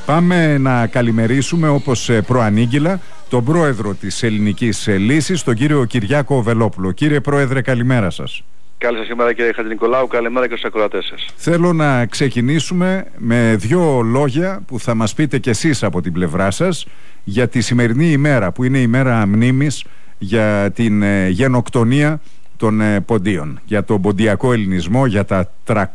Πάμε να καλημερίσουμε, όπως προανήγγυλα, τον πρόεδρο της Ελληνικής Λύσης, τον κύριο Κυριάκο Βελόπουλο. Κύριε Πρόεδρε, καλημέρα σας. Καλή σας σήμερα κύριε Χατζηνικολάου, καλημέρα και στους ακροατές σας. Θέλω να ξεκινήσουμε με δύο λόγια που θα μας πείτε κι εσείς από την πλευρά σας για τη σημερινή ημέρα, που είναι η μέρα μνήμης για την γενοκτονία των ποντίων, για τον ποντιακό ελληνισμό, για τα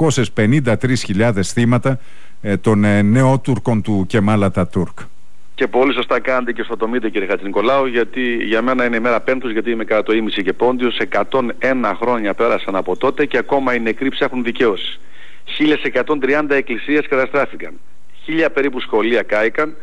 353.000 θύματα των νεότουρκων του Κεμάλ Ατατούρκ. Και πολύ σωστά κάνετε και σφατομείτε κύριε Χατζηνικολάου, γιατί για μένα είναι η μέρα Πέμπτος, γιατί είμαι κατά το ήμιση και πόντιος. 101 χρόνια πέρασαν από τότε και ακόμα οι νεκροί ψάχνουν δικαίωση. 1130 εκκλησίες καταστράφηκαν, 1000 περίπου σχολεία κάηκαν,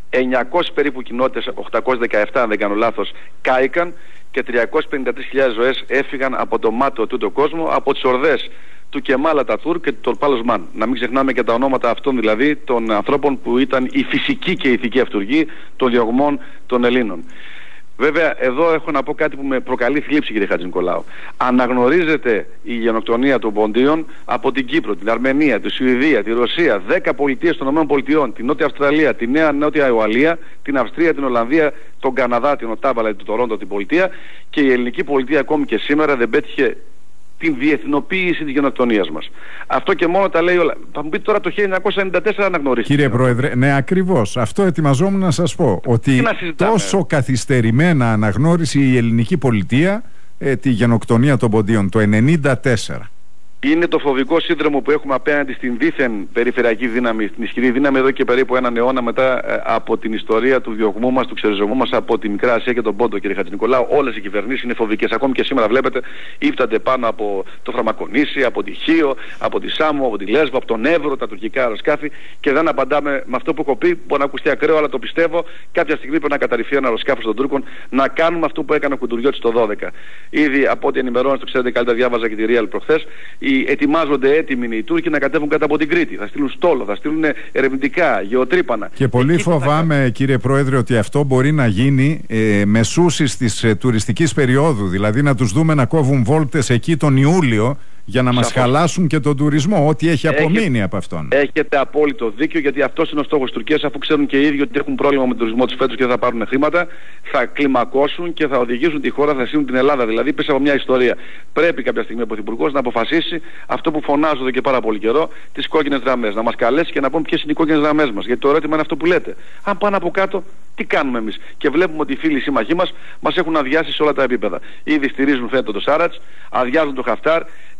900 περίπου κοινότητες, 817 αν δεν κάνω λάθος, κάηκαν και 353.000 ζωές έφυγαν από το μάτιο τούτο κόσμο, από τις ορδές του Κεμάλ Ατατούρκ και του Τορπάλ Οσμάν. Να μην ξεχνάμε και τα ονόματα αυτών, δηλαδή των ανθρώπων που ήταν η φυσική και η ηθική αυτούργοι των διωγμών των Ελλήνων. Βέβαια, εδώ έχω να πω κάτι που με προκαλεί θλίψη, κύριε Χατζηνικολάου. Αναγνωρίζεται η γενοκτονία των ποντίων από την Κύπρο, την Αρμενία, τη Σουηδία, τη Ρωσία, 10 πολιτείες των ΗΠΑ, την Νότια Αυστραλία, τη Νέα Νότια Ουαλία, την Αυστρία, την Ολλανδία, τον Καναδά, την Οτάβα, του Τορόντο, την πολιτεία, και η ελληνική πολιτεία ακόμη και σήμερα δεν πέτυχε την διεθνοποίηση της γενοκτονίας μας. Αυτό και μόνο τα λέει όλα. Θα μου πείτε τώρα το 1994 αναγνωρίστηκε. Κύριε Πρόεδρε, ναι, ακριβώς. Αυτό ετοιμαζόμουν να σας πω. Ότι τόσο καθυστερημένα αναγνώρισε η ελληνική πολιτεία τη γενοκτονία των ποντίων το 1994. Είναι το φοβικό σύνδρομο που έχουμε απέναντι στην δίθεν περιφερειακή δύναμη, την ισχυρή δύναμη εδώ και περίπου έναν αιώνα μετά από την ιστορία του διωγμού μας, του ξεριζωμού μας από τη Μικρά Ασία και τον Πόντο, κύριε Χατζηνικολάου. Όλες οι κυβερνήσεις είναι φοβικές. Ακόμη και σήμερα βλέπετε, ύφτανται πάνω από το Φραμακονήσι, από τη Χίο, από τη Σάμο, από τη Λέσβο, από τον Εύρο, τα τουρκικά αεροσκάφη, και δεν απαντάμε με αυτό που έχω πει. Μπορεί να ακουστεί ακραίο, αλλά το πιστεύω. Κάποια στιγμή πρέπει να καταρριφθεί ένα αεροσκάφο των Τούρκων, να κάνουμε αυτό που έκανε ο Κουντουριώτης το 12. Ήδη από ό,τι ενημερώνεστε, το ξέρετε καλύτερα, διάβαζα και τη Real προχθές. Ετοιμάζονται έτοιμοι οι Τούρκοι να κατέβουν κάτω από την Κρήτη. Θα στείλουν στόλο, θα στείλουν ερευνητικά, γεωτρύπανα. Και πολύ φοβάμαι, κύριε Πρόεδρε, ότι αυτό μπορεί να γίνει μεσούσης της τουριστικής περίοδου. Δηλαδή να τους δούμε να κόβουν βόλτες εκεί τον Ιούλιο για να μας χαλάσουν και τον τουρισμό, ό,τι έχει απομείνει από αυτόν. Έχετε απόλυτο δίκιο, γιατί αυτός είναι ο στόχος της Τουρκίας, αφού ξέρουν και οι ίδιοι ότι έχουν πρόβλημα με τον τουρισμό τους φέτος και δεν θα πάρουν χρήματα, θα κλιμακώσουν και θα οδηγήσουν τη χώρα, θα στείλουν την Ελλάδα. Δηλαδή πίσω από μια ιστορία. Πρέπει κάποια στιγμή ο Πρωθυπουργός να αποφασίσει αυτό που φωνάζω εδώ και πάρα πολύ καιρό, τις κόκκινες γραμμές. Να μας καλέσει και να πούμε ποιες είναι οι κόκκινες γραμμές μας. Γιατί το ερώτημα είναι αυτό που λέτε. Αν πάνε από κάτω, τι κάνουμε εμείς? Και βλέπουμε ότι οι φίλοι σύμμαχοί μας έχουν αδειάσει σε όλα τα επίπεδα. Ήδη στηρίζουν φέτο το Σάρατς, αδειάζουν το Χαφτάρ.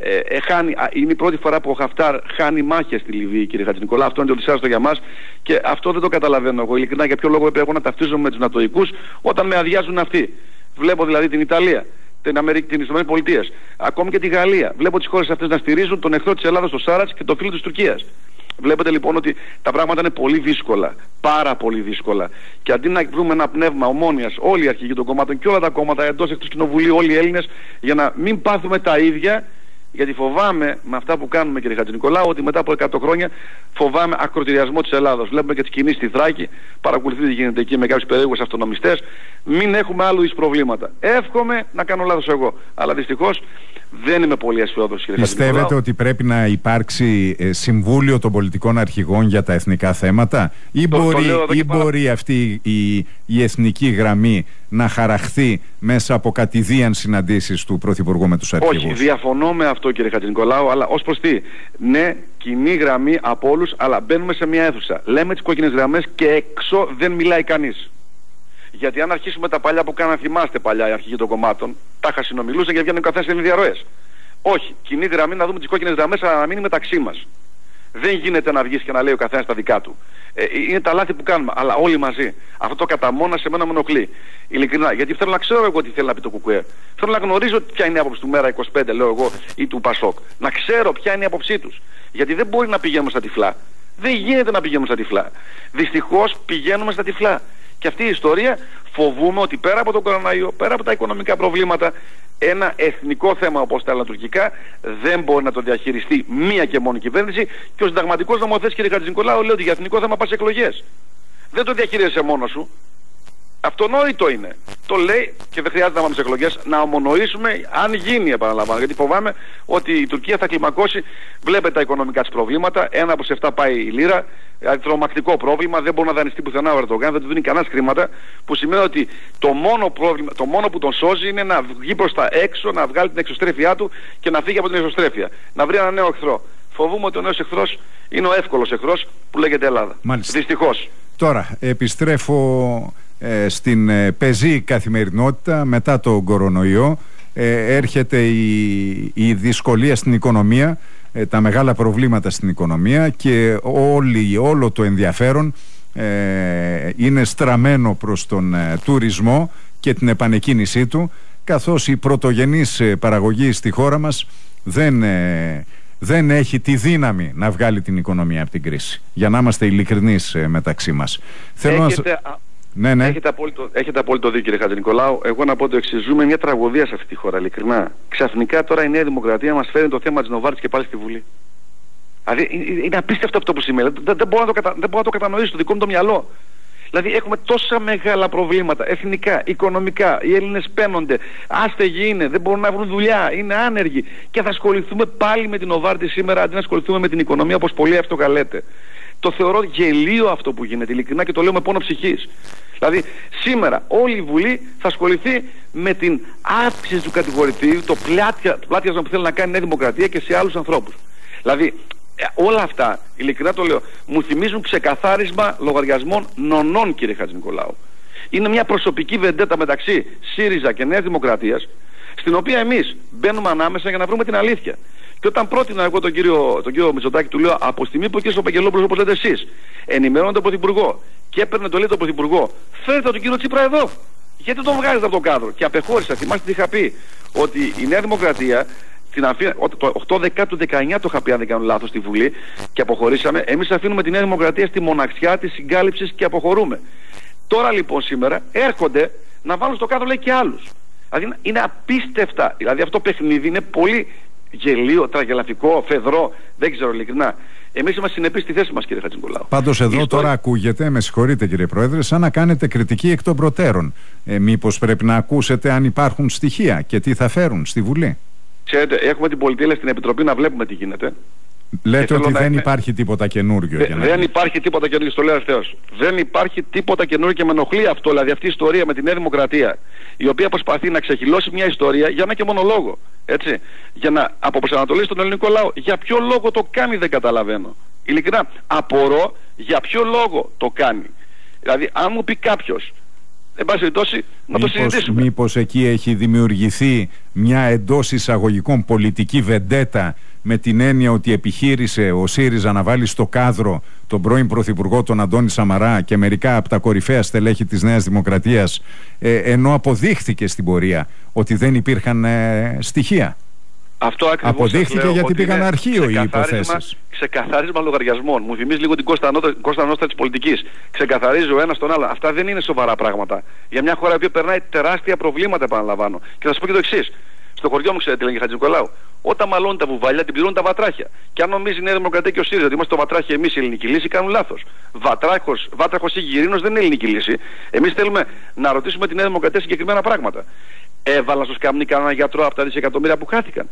Είναι η πρώτη φορά που ο Χαφτάρ χάνει μάχες στη Λιβύη, κύριε Χατζηνικολάου. Αυτό είναι το δυσάρεστο για μας και αυτό δεν το καταλαβαίνω εγώ. Ειλικρινά, για ποιο λόγο έπρεπε εγώ να ταυτίζομαι με τους νατοικούς όταν με αδειάζουν αυτοί? Βλέπω δηλαδή την Ιταλία, την Ηνωμένες Πολιτείες, ακόμη και τη Γαλλία. Βλέπω τις χώρες αυτές να στηρίζουν τον εχθρό της Ελλάδας, τον Σάρατς, και τον φίλο της Τουρκίας. Βλέπετε λοιπόν ότι τα πράγματα είναι πολύ δύσκολα, πάρα πολύ δύσκολα. Και αντί να βρούμε ένα πνεύμα ομόνοιας, όλοι οι αρχηγοί των κομμάτων και όλα τα κόμματα εντός εκτός κοινοβουλίου, όλοι οι Έλληνες, για να μην πάθουμε τα ίδια. Γιατί φοβάμαι με αυτά που κάνουμε, κύριε Χατζηνικολάου, ότι μετά από 100 χρόνια φοβάμαι ακροτηριασμό της Ελλάδος. Βλέπουμε και τις κινήσεις στη Θράκη, παρακολουθείτε τι γίνεται εκεί με κάποιους περίεργους αυτονομιστές. Μην έχουμε άλλου είδους προβλήματα. Εύχομαι να κάνω λάθος εγώ, αλλά δυστυχώς δεν είμαι πολύ αισιόδοξος, κύριε Χατζηνικολάου. Πιστεύετε ότι πρέπει να υπάρξει συμβούλιο των πολιτικών αρχηγών για τα εθνικά θέματα, ή μπορεί αυτή η εθνική γραμμή να χαραχθεί μέσα από κατηδίαν συναντήσεις του Πρωθυπουργού με τους αρχηγούς? Όχι, διαφωνώ με αυτό, κύριε Χατζηνικολάου, αλλά ως προς τι? Ναι, κοινή γραμμή από όλους, αλλά μπαίνουμε σε μια αίθουσα, λέμε τις κόκκινες γραμμές και έξω δεν μιλάει κανείς. Γιατί αν αρχίσουμε τα παλιά που κάναν, θυμάστε παλιά οι αρχηγοί των κομμάτων, τα χασινομιλούσαν και βγαίνουν καθένα σε διαρροές. Όχι, κοινή γραμμή, να δούμε τις κόκκινες γραμμές, αλλά να μείνει μεταξύ μας. Δεν γίνεται να βγεις και να λέει ο καθένας τα δικά του. Είναι τα λάθη που κάνουμε, αλλά όλοι μαζί. Αυτό το κατά μόνα σε μένα με ενοχλεί. Ειλικρινά, γιατί θέλω να ξέρω εγώ τι θέλει να πει το ΚΚΕ. Θέλω να γνωρίζω ποια είναι η άποψη του Μέρα 25, λέω εγώ, ή του Πασόκ. Να ξέρω ποια είναι η άποψή τους. Γιατί δεν μπορεί να πηγαίνουμε στα τυφλά. Δεν γίνεται να πηγαίνουμε στα τυφλά. Δυστυχώς πηγαίνουμε στα τυφλά. Και αυτή η ιστορία φοβούμε ότι πέρα από τον κοροναϊό, πέρα από τα οικονομικά προβλήματα, ένα εθνικό θέμα όπως τα άλλα τουρκικά δεν μπορεί να το διαχειριστεί μία και μόνη κυβέρνηση. Και ο συνταγματικός νομοθέτης, κύριε Χατζηνικολάου, λέει ότι για εθνικό θέμα πας εκλογές. Δεν το διαχειρίζεσαι μόνος σου. Αυτονόητο είναι. το λέει και δεν χρειάζεται να πάμε σε εκλογές, να ομονοήσουμε αν γίνει, επαναλαμβάνω. Γιατί φοβάμαι ότι η Τουρκία θα κλιμακώσει. Βλέπετε τα οικονομικά της προβλήματα. 1 από 7 πάει η λίρα. Δηλαδή τρομακτικό πρόβλημα. Δεν μπορεί να δανειστεί πουθενά ο Ερντογάν, δεν του δίνει κανένα χρήματα. Που σημαίνει ότι το μόνο που τον σώζει είναι να βγει προς τα έξω, να βγάλει την εξωστρέφειά του και να φύγει από την εξωστρέφεια. Να βρει ένα νέο εχθρό. Φοβούμαι ότι ο νέος εχθρός είναι ο εύκολος εχθρός που λέγεται Ελλάδα. Δυστυχώς. Τώρα επιστρέφω στην πεζή καθημερινότητα μετά τον κορονοϊό. Έρχεται η δυσκολία στην οικονομία, τα μεγάλα προβλήματα στην οικονομία και όλο το ενδιαφέρον είναι στραμμένο προς τον τουρισμό και την επανεκκίνησή του, καθώς η πρωτογενής παραγωγή στη χώρα μας δεν έχει τη δύναμη να βγάλει την οικονομία από την κρίση. Για να είμαστε ειλικρινείς μεταξύ μας. Ναι. Έχετε απόλυτο δίκιο, κύριε Χατζηνικολάου. Εγώ να πω το εξής: ζούμε μια τραγωδία σε αυτή τη χώρα, ειλικρινά. Ξαφνικά τώρα η Νέα Δημοκρατία μας φέρνει το θέμα της Νοβάρτης και πάλι στη Βουλή. Δηλαδή είναι απίστευτο αυτό που σημαίνει. Δεν μπορώ να το κατανοήσω στο δικό μου το μυαλό. Δηλαδή έχουμε τόσα μεγάλα προβλήματα, εθνικά, οικονομικά, οι Έλληνες παίνονται, άστεγοι είναι, δεν μπορούν να βρουν δουλειά, είναι άνεργοι και θα ασχοληθούμε πάλι με την Νοβάρτη σήμερα αντί να ασχοληθούμε με την οικονομία όπως πολύ εύστοχα λέτε. Το θεωρώ γελίο αυτό που γίνεται, ειλικρινά, και το λέω με πόνο ψυχής. Δηλαδή σήμερα όλη η Βουλή θα ασχοληθεί με την αύξηση του κατηγορητήριου, το πλάτιασμα που θέλει να κάνει η Νέα Δημοκρατία και σε άλλους ανθρώπους. Δηλαδή όλα αυτά, ειλικρινά το λέω, μου θυμίζουν ξεκαθάρισμα λογαριασμών νονών, κύριε Χατζηνικολάου. Είναι μια προσωπική βεντέτα μεταξύ ΣΥΡΙΖΑ και Νέας Δημοκρατίας, στην οποία εμείς μπαίνουμε ανάμεσα για να βρούμε την αλήθεια. Και όταν πρότεινα εγώ τον κύριο Μητσοτάκη, του λέω από στιγμή που ο κ. Παγγελόπουλος, όπως λέτε εσείς, ενημερώνει τον Πρωθυπουργό και έπαιρνε το λέει τον Πρωθυπουργό, φέρετε τον κύριο Τσίπρα εδώ. Γιατί τον βγάζετε από το κάδρο? Και απεχώρησα. Θυμάστε τι είχα πει? Ότι η Νέα Δημοκρατία, το 8 Δεκάτου 19 το είχα πει, αν δεν κάνω λάθος, στη Βουλή, και αποχωρήσαμε. Εμείς αφήνουμε τη Νέα Δημοκρατία στη μοναξιά της συγκάλυψης και αποχωρούμε. Τώρα λοιπόν σήμερα έρχονται να βάλουν στο κάδρο, λέει, και άλλους. Δηλαδή είναι απίστευτα. Δηλαδή αυτό το παιχνίδι είναι πολύ γελίο, τραγελαφικό, φεδρό, δεν ξέρω ειλικρινά. Εμείς είμαστε συνεπείς στη θέση μας, κύριε Χατζηνικολάου. Πάντως εδώ τώρα ακούγεται, με συγχωρείτε κύριε Πρόεδρε, σαν να κάνετε κριτική εκ των προτέρων. Μήπως πρέπει να ακούσετε αν υπάρχουν στοιχεία και τι θα φέρουν στη Βουλή? Ξέρετε, έχουμε την πολυτέλεια στην Επιτροπή να βλέπουμε τι γίνεται. Λέτε ότι δεν υπάρχει τίποτα καινούργιο. Δεν υπάρχει τίποτα καινούργιο, στο λέω ευθέως. Δεν υπάρχει τίποτα καινούργιο και με ενοχλεί αυτό, δηλαδή αυτή η ιστορία με τη Νέα Δημοκρατία, η οποία προσπαθεί να ξεχυλώσει μια ιστορία για ένα και μόνο λόγο. Έτσι. Για να αποπροσανατολίσει τον ελληνικό λαό. Για ποιο λόγο το κάνει δεν καταλαβαίνω. Ειλικρινά, απορώ για ποιο λόγο το κάνει. Δηλαδή, αν μου πει κάποιος, εν πάση περιπτώσει, να το συζητήσουμε. Μήπως εκεί έχει δημιουργηθεί μια εντός εισαγωγικών πολιτική βεντέτα, με την έννοια ότι επιχείρησε ο ΣΥΡΙΖΑ να βάλει στο κάδρο τον πρώην Πρωθυπουργό τον Αντώνη Σαμαρά και μερικά από τα κορυφαία στελέχη της Νέας Δημοκρατίας, ενώ αποδείχθηκε στην πορεία ότι δεν υπήρχαν στοιχεία. Αυτό ακριβώς αποδείχθηκε γιατί πήγαν αρχείο οι υποθέσεις. Ξεκαθάρισμα λογαριασμών. Μου θυμίζει λίγο την Κώστα Νόστρα της πολιτικής. Ξεκαθαρίζει ο ένας τον άλλο. Αυτά δεν είναι σοβαρά πράγματα. Για μια χώρα που περνάει τεράστια προβλήματα, επαναλαμβάνω. Και θα σας πω και το εξής. Στο χωριό μου, ξέρετε, λέγει Χατζηνικολάου, όταν μαλώνουν τα βουβάλια, την πληρώνουν τα βατράχια. Και αν νομίζει η Νέα Δημοκρατία και ο ΣΥΡΙΖΑ ότι είμαστε το βατράχι εμείς η ελληνική λύση, κάνουν λάθος. Βάτραχος ή γυρίνος δεν είναι ελληνική λύση. Εμείς θέλουμε να ρωτήσουμε τη Νέα Δημοκρατία συγκεκριμένα πράγματα. Έβαλαν στο σκαμνί κανένα γιατρό από τα δισεκατομμύρια που χάθηκαν?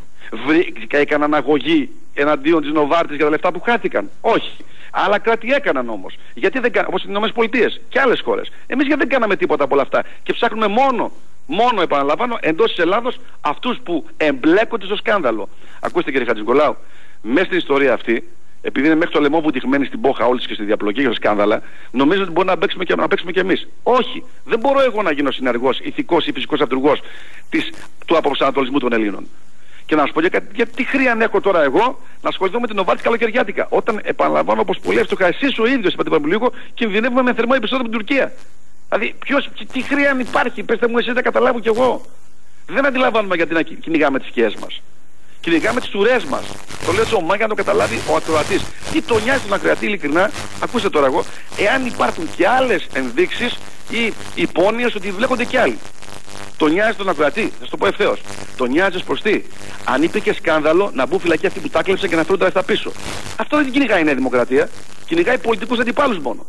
Έκαναν αγωγή εναντίον της Νοβάρτης για τα λεφτά που χάθηκαν? Όχι. Άλλα κράτη έκαναν όμως. Γιατί δεν κάναμε, όπως οι ΗΠΑ και άλλες χώρες. Εμείς γιατί δεν κάναμε τίποτα από όλα αυτά και ψάχνουμε μόνο επαναλαμβάνω, εντός της Ελλάδος αυτούς που εμπλέκονται στο σκάνδαλο. Ακούστε, κύριε Χατζηνικολάου, μέσα στην ιστορία αυτή, επειδή είναι μέχρι το λαιμό βουτυγμένη στην πόχα όλης και στη διαπλοκή και στο σκάνδαλα, νομίζω ότι μπορεί να παίξουμε κι εμείς. Όχι, δεν μπορώ εγώ να γίνω συνεργός, ηθικός ή φυσικός αυτούργος του αποπροσανατολισμού των Ελλήνων. Και να σου πω για τι χρήαν έχω τώρα εγώ να ασχοληθώ με την Νοβάρτη καλοκαιριάτικα. Όταν, επαναλαμβάνω, όπως πολύ εύστοχα εσείς ο ίδιος είπατε πριν λίγο, κινδυνεύουμε με θερμό επεισόδιο με την Τουρκία. Δηλαδή, τι χρήαν υπάρχει, πέστε μου εσείς να καταλάβω κι εγώ. Δεν αντιλαμβάνουμε γιατί να κυνηγάμε τις σκιές μας. Κυνηγάμε τις ουρές μας. Το λέω έτσι ομά για να το καταλάβει ο ακροατής. Τι τον νοιάζει τον ακροατή, ειλικρινά, ακούστε τώρα εγώ, εάν υπάρχουν και άλλες ενδείξεις ή υπόνοιες ότι βλέκονται κι άλλοι. Τον νοιάζει τον ακροατή, θα σου το πω ευθέως. Τον νοιάζει προς τι? Αν υπήρχε σκάνδαλο, να μπουν φυλακή αυτοί που τα κλέψαν και να φέρουν τα λεφτά πίσω. Αυτό δεν την κυνηγάει η Νέα Δημοκρατία. Κυνηγάει πολιτικούς αντιπάλους μόνο.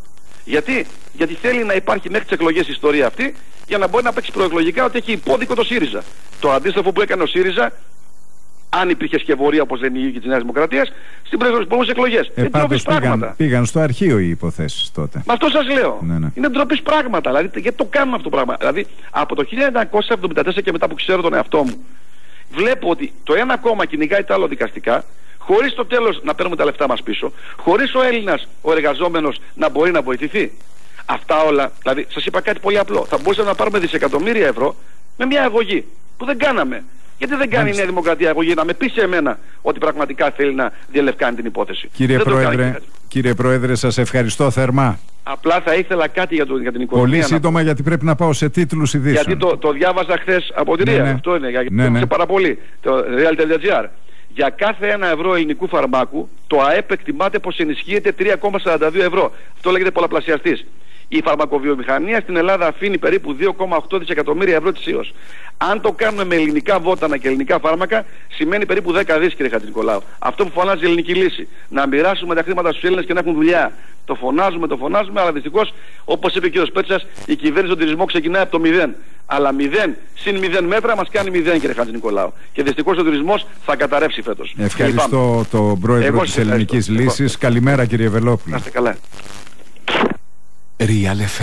Γιατί θέλει να υπάρχει μέχρι τις εκλογές η ιστορία αυτή, για να μπορεί να παίξει προεκλογικά ότι έχει υπόδικο το ΣΥΡΙΖΑ. Το αντίστοιχο που έκανε ο ΣΥΡΙΖΑ, αν υπήρχε σκευωρία όπως λένε οι ίδιοι της Νέας Δημοκρατίας, στις προηγούμενες εκλογές. Είναι ντροπής πράγματα. Πήγαν στο αρχείο οι υποθέσεις τότε. Μα αυτό σας λέω. Ναι. Είναι ντροπής πράγματα. Δηλαδή, γιατί το κάνουμε αυτό το πράγμα. Δηλαδή, από το 1974 και μετά που ξέρω τον εαυτό μου, βλέπω ότι το ένα κόμμα κυνηγάει τα άλλο δικαστικά, χωρίς το τέλος να παίρνουμε τα λεφτά μας πίσω, χωρίς ο Έλληνας, ο εργαζόμενος, να μπορεί να βοηθηθεί. Αυτά όλα, δηλαδή, σας είπα κάτι πολύ απλό. Θα μπορούσαμε να πάρουμε δισεκατομμύρια ευρώ με μια αγωγή που δεν κάναμε. Γιατί δεν κάνει η Νέα Δημοκρατία αγωγή, να με πει σε εμένα ότι πραγματικά θέλει να διαλευκάνει την υπόθεση. Κύριε Πρόεδρε, σας ευχαριστώ θερμά. Απλά θα ήθελα κάτι για την οικονομία. Πολύ σύντομα, γιατί πρέπει να πάω σε τίτλους ειδήσεων. Γιατί το διάβαζα χθες από τη ΡΙΑ. Αυτό είναι, γιατί το πάρα πολύ. Το real.gr. Για κάθε 1 ευρώ ελληνικού φαρμάκου, το ΑΕΠ εκτιμάται πως ενισχύεται 3,42 ευρώ. Αυτό λέγεται πολλαπλασιαστής. Η φαρμακοβιομηχανία στην Ελλάδα αφήνει περίπου 2,8 δισεκατομμύρια ευρώ ετησίως. Αν το κάνουμε με ελληνικά βότανα και ελληνικά φάρμακα, σημαίνει περίπου 10 δις, κύριε Χατζηνικολάου. Αυτό που φωνάζει η ελληνική λύση. Να μοιράσουμε τα χρήματα στους Έλληνες και να έχουν δουλειά. Το φωνάζουμε, αλλά δυστυχώς, όπως είπε ο κ. Πέτσας, η κυβέρνηση του τουρισμού ξεκινάει από το 0. Αλλά 0 συν 0 μέτρα μας κάνει 0, κύριε Χατζηνικολάου. Και δυστυχώς ο τουρισμός θα καταρρεύσει φέτος. Ευχαριστώ τον πρόεδρο της Ελληνικής Λύσης. Καλημέρα, κύριε Βελόπουλο. Να είστε καλά. Real FM.